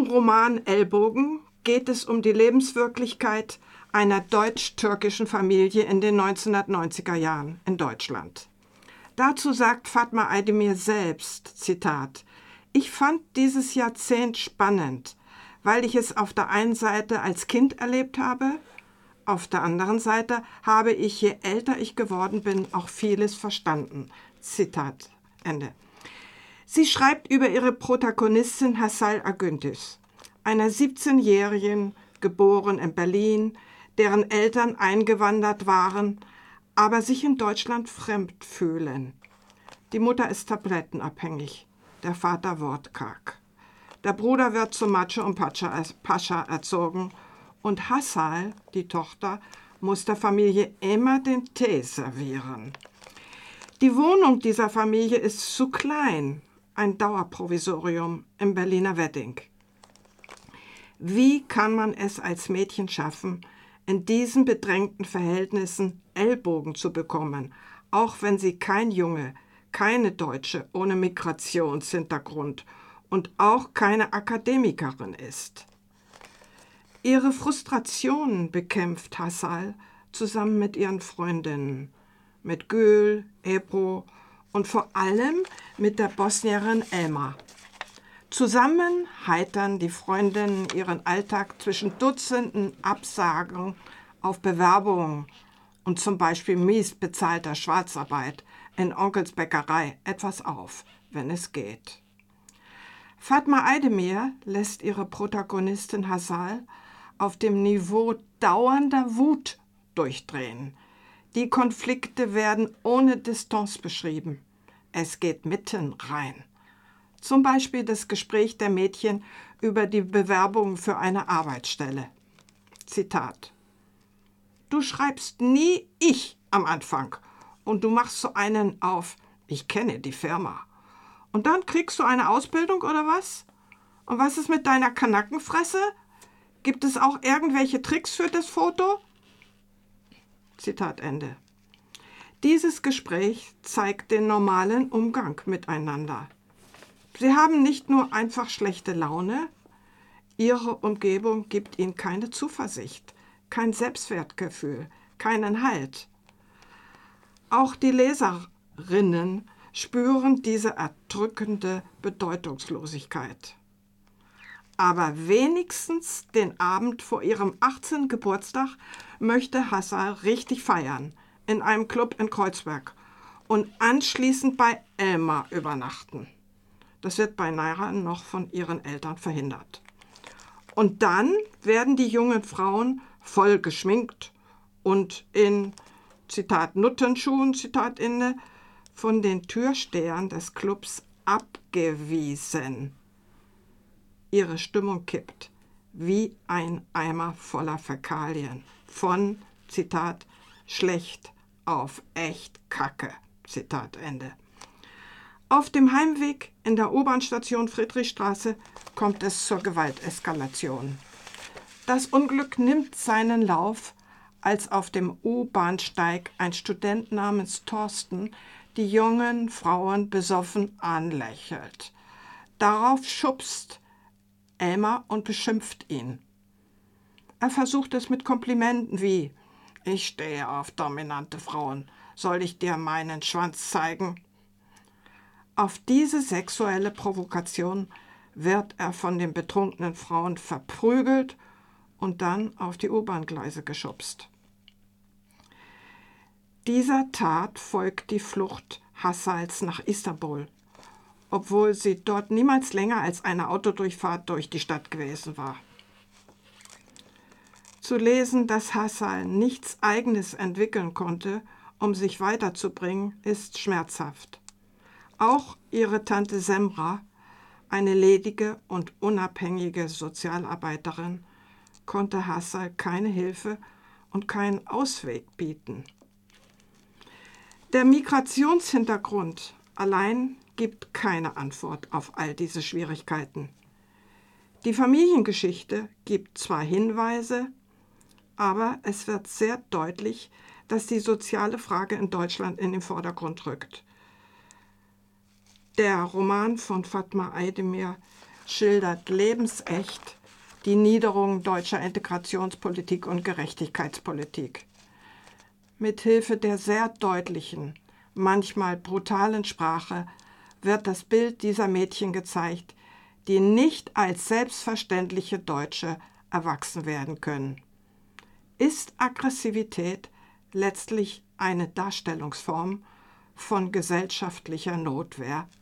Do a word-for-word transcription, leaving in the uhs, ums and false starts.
Roman Ellbogen geht es um die Lebenswirklichkeit einer deutsch-türkischen Familie in den neunzehnhundertneunziger Jahren in Deutschland. Dazu sagt Fatma Aydemir selbst, Zitat, „Ich fand dieses Jahrzehnt spannend, weil ich es auf der einen Seite als Kind erlebt habe, auf der anderen Seite habe ich, je älter ich geworden bin, auch vieles verstanden." Zitat Ende. Sie schreibt über ihre Protagonistin Hasal Agündüz, einer siebzehnjährigen, geboren in Berlin, deren Eltern eingewandert waren, aber sich in Deutschland fremd fühlen. Die Mutter ist tablettenabhängig, der Vater wortkarg. Der Bruder wird zum Macho und Pascha erzogen und Hasal, die Tochter, muss der Familie immer den Tee servieren. Die Wohnung dieser Familie ist zu klein, ein Dauerprovisorium im Berliner Wedding. Wie kann man es als Mädchen schaffen, in diesen bedrängten Verhältnissen Ellbogen zu bekommen, auch wenn sie kein Junge, keine Deutsche ohne Migrationshintergrund und auch keine Akademikerin ist? Ihre Frustrationen bekämpft Hasal zusammen mit ihren Freundinnen, mit Gül, Ebru und vor allem mit der Bosnierin Elma. Zusammen heitern die Freundinnen ihren Alltag zwischen Dutzenden Absagen auf Bewerbungen und zum Beispiel mies bezahlter Schwarzarbeit in Onkels Bäckerei etwas auf, wenn es geht. Fatma Aydemir lässt ihre Protagonistin Hasal auf dem Niveau dauernder Wut durchdrehen. Die Konflikte werden ohne Distanz beschrieben. Es geht mitten rein. Zum Beispiel das Gespräch der Mädchen über die Bewerbung für eine Arbeitsstelle. Zitat: „Du schreibst nie ich am Anfang und du machst so einen auf, ich kenne die Firma. Und dann kriegst du eine Ausbildung oder was? Und was ist mit deiner Kanackenfresse? Gibt es auch irgendwelche Tricks für das Foto?" Zitat Ende. Dieses Gespräch zeigt den normalen Umgang miteinander. Sie haben nicht nur einfach schlechte Laune, ihre Umgebung gibt ihnen keine Zuversicht, kein Selbstwertgefühl, keinen Halt. Auch die Leserinnen spüren diese erdrückende Bedeutungslosigkeit. Aber wenigstens den Abend vor ihrem achtzehnten Geburtstag möchte Hasal richtig feiern, in einem Club in Kreuzberg und anschließend bei Elma übernachten. Das wird bei Naira noch von ihren Eltern verhindert. Und dann werden die jungen Frauen voll geschminkt und in, Zitat, Nuttenschuhen, Zitat Ende, von den Türstehern des Clubs abgewiesen. Ihre Stimmung kippt, wie ein Eimer voller Fäkalien. Von, Zitat, schlecht auf echt Kacke, Zitat Ende. Auf dem Heimweg in der U-Bahn-Station Friedrichstraße kommt es zur Gewalteskalation. Das Unglück nimmt seinen Lauf, als auf dem U-Bahnsteig ein Student namens Thorsten die jungen Frauen besoffen anlächelt. Darauf schubst Elma und beschimpft ihn. Er versucht es mit Komplimenten wie: „Ich stehe auf dominante Frauen. Soll ich dir meinen Schwanz zeigen?" Auf diese sexuelle Provokation wird er von den betrunkenen Frauen verprügelt und dann auf die U-Bahn-Gleise geschubst. Dieser Tat folgt die Flucht Hasals nach Istanbul, obwohl sie dort niemals länger als eine Autodurchfahrt durch die Stadt gewesen war. Zu lesen, dass Hasal nichts Eigenes entwickeln konnte, um sich weiterzubringen, ist schmerzhaft. Auch ihre Tante Semra, eine ledige und unabhängige Sozialarbeiterin, konnte Hasal keine Hilfe und keinen Ausweg bieten. Der Migrationshintergrund allein gibt keine Antwort auf all diese Schwierigkeiten. Die Familiengeschichte gibt zwar Hinweise, aber es wird sehr deutlich, dass die soziale Frage in Deutschland in den Vordergrund rückt. Der Roman von Fatma Aydemir schildert lebensecht die Niederung deutscher Integrationspolitik und Gerechtigkeitspolitik. Mithilfe der sehr deutlichen, manchmal brutalen Sprache wird das Bild dieser Mädchen gezeigt, die nicht als selbstverständliche Deutsche erwachsen werden können. Ist Aggressivität letztlich eine Darstellungsform von gesellschaftlicher Notwehr?